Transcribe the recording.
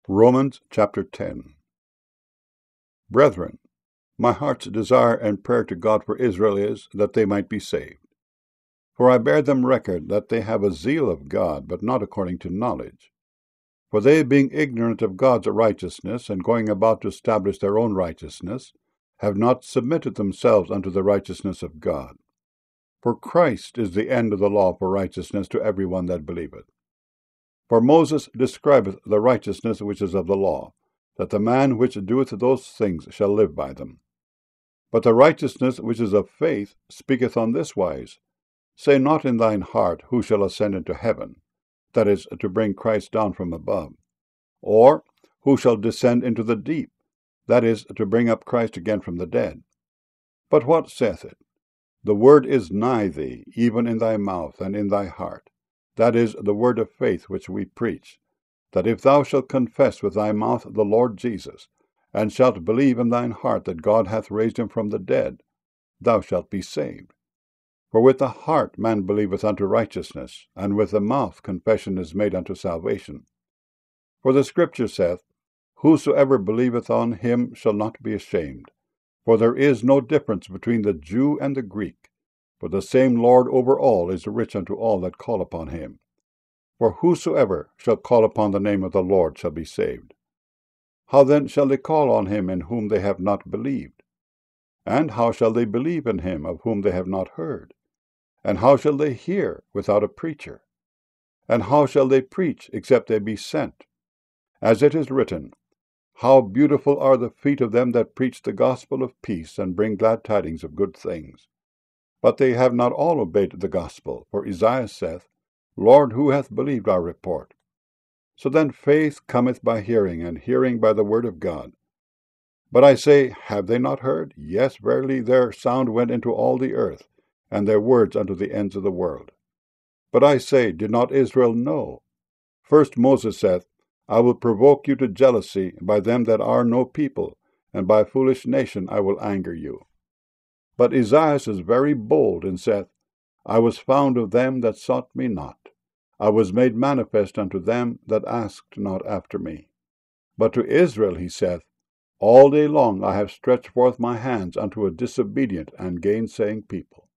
Romans chapter 10. Brethren, my heart's desire and prayer to God for Israel is that they might be saved. For I bear them record that they have a zeal of God, but not according to knowledge. For they, being ignorant of God's righteousness, and going about to establish their own righteousness, have not submitted themselves unto the righteousness of God. For Christ is the end of the law for righteousness to every one that believeth. For Moses describeth the righteousness which is of the law, that the man which doeth those things shall live by them. But the righteousness which is of faith speaketh on this wise, Say not in thine heart, Who shall ascend into heaven? That is, to bring Christ down from above. Or, Who shall descend into the deep? That is, to bring up Christ again from the dead. But what saith it? The word is nigh thee, even in thy mouth and in thy heart. That is the word of faith which we preach, that if thou shalt confess with thy mouth the Lord Jesus, and shalt believe in thine heart that God hath raised him from the dead, thou shalt be saved. For with the heart man believeth unto righteousness, and with the mouth confession is made unto salvation. For the Scripture saith, Whosoever believeth on him shall not be ashamed. For there is no difference between the Jew and the Greek. For the same Lord over all is rich unto all that call upon him. For whosoever shall call upon the name of the Lord shall be saved. How then shall they call on him in whom they have not believed? And how shall they believe in him of whom they have not heard? And how shall they hear without a preacher? And how shall they preach except they be sent? As it is written, How beautiful are the feet of them that preach the gospel of peace, and bring glad tidings of good things. But they have not all obeyed the gospel. For Isaiah saith, Lord, who hath believed our report? So then faith cometh by hearing, and hearing by the word of God. But I say, have they not heard? Yes, verily, their sound went into all the earth, and their words unto the ends of the world. But I say, did not Israel know? First Moses saith, I will provoke you to jealousy by them that are no people, and by a foolish nation I will anger you. But Esaias is very bold, and saith, I was found of them that sought me not. I was made manifest unto them that asked not after me. But to Israel he saith, All day long I have stretched forth my hands unto a disobedient and gainsaying people.